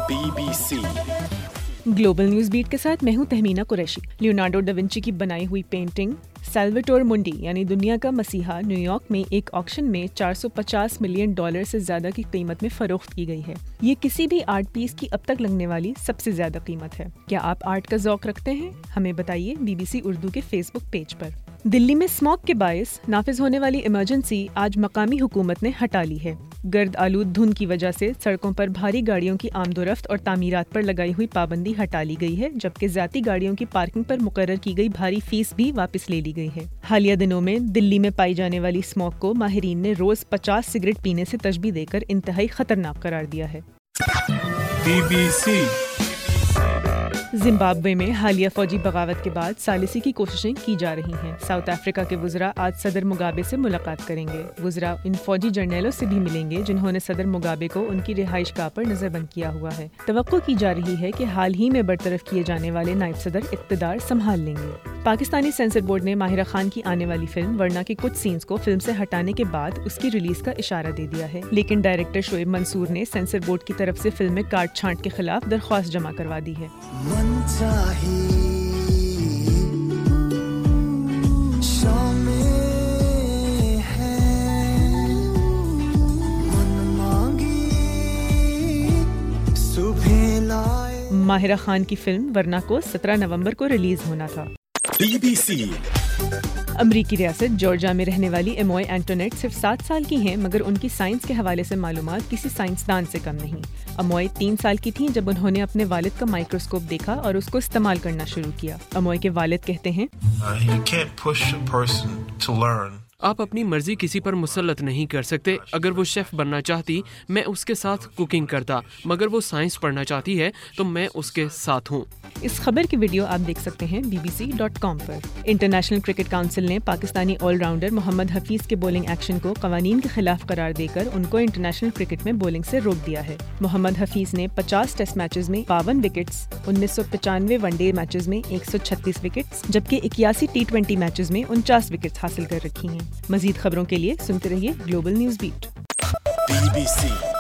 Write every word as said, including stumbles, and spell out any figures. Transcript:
Be be C global news beat کے ساتھ میں ہوں Tahmina Qureshi. Leonardo da Vinci کی بنائی ہوئی پینٹنگ سیلواٹور منڈی یعنی دنیا کا مسیحا نیو یارک میں ایک آکشن میں چار سو پچاس ملین ڈالر سے زیادہ کی قیمت میں فروخت کی گئی ہے۔ یہ کسی بھی آرٹ پیس کی اب تک لگنے والی سب سے زیادہ قیمت ہے۔ کیا آپ آرٹ کا ذوق رکھتے ہیں؟ ہمیں بتائیے بی بی سی اردو کے فیس بک پیج پر۔ دلی میں اسموگ کے باعث نافذ ہونے والی ایمرجنسی آج مقامی حکومت نے ہٹا لی ہے۔ گرد آلود دھند کی وجہ سے سڑکوں پر بھاری گاڑیوں کی آمد و رفت اور تعمیرات پر لگائی ہوئی پابندی ہٹا لی گئی ہے، جبکہ ذاتی گاڑیوں کی پارکنگ پر مقرر کی گئی بھاری فیس بھی واپس لے لی گئی ہے۔ حالیہ دنوں میں دلی میں پائی جانے والی اسموگ کو ماہرین نے روز پچاس سگریٹ پینے سے تشبیہ دے کر انتہائی خطرناک قرار دیا ہے۔ بی بی سی زمبابوے میں حالیہ فوجی بغاوت کے بعد ثالثی کی کوششیں کی جا رہی ہیں۔ ساؤتھ افریقہ کے وزراء آج صدر مگابے سے ملاقات کریں گے۔ وزراء ان فوجی جرنیلوں سے بھی ملیں گے جنہوں نے صدر مگابے کو ان کی رہائش گاہ پر نظر بند کیا ہوا ہے۔ توقع کی جا رہی ہے کہ حال ہی میں برطرف کیے جانے والے نائب صدر اقتدار سنبھال لیں گے۔ پاکستانی سینسر بورڈ نے ماہرہ خان کی آنے والی فلم ورنہ کے کچھ سینز کو فلم سے ہٹانے کے بعد اس کی ریلیز کا اشارہ دے دیا ہے، لیکن ڈائریکٹر شعیب منصور نے سینسر بورڈ کی طرف سے فلم میں کاٹ چھانٹ کے خلاف درخواست جمع کروا دی ہے۔ ماہرہ خان کی فلم ورنہ کو سترہ نومبر کو ریلیز ہونا تھا۔ بی بی سی امریکی ریاست جارجیا میں رہنے والی ایموئے اینٹونیٹ صرف سات سال کی ہیں، مگر ان کی سائنس کے حوالے سے معلومات کسی سائنسدان سے کم نہیں۔ ایموئے تین سال کی تھیں جب انہوں نے اپنے والد کا مائکروسکوپ دیکھا اور اس کو استعمال کرنا شروع کیا۔ ایموئے کے والد کہتے ہیں، آپ اپنی مرضی کسی پر مسلط نہیں کر سکتے۔ اگر وہ شیف بننا چاہتی میں اس کے ساتھ کوکنگ کرتا، مگر وہ سائنس پڑھنا چاہتی ہے تو میں اس کے ساتھ ہوں۔ اس خبر کی ویڈیو آپ دیکھ سکتے ہیں بی بی سی ڈاٹ کام پر۔ انٹرنیشنل کرکٹ کونسل نے پاکستانی آل راؤنڈر محمد حفیظ کے بولنگ ایکشن کو قوانین کے خلاف قرار دے کر ان کو انٹرنیشنل کرکٹ میں بولنگ سے روک دیا ہے۔ محمد حفیظ نے پچاس ٹیسٹ میچز میں باون وکٹس، انیس سو پچانوے ون ڈے میچز میں ایک سو چھتیس وکٹس جبکہ اکیاسی ٹی ٹوینٹی میچز میں انچاس وکٹس حاصل کر رکھی ہیں۔ مزید خبروں کے لیے سنتے رہیے global news beat. BBC B C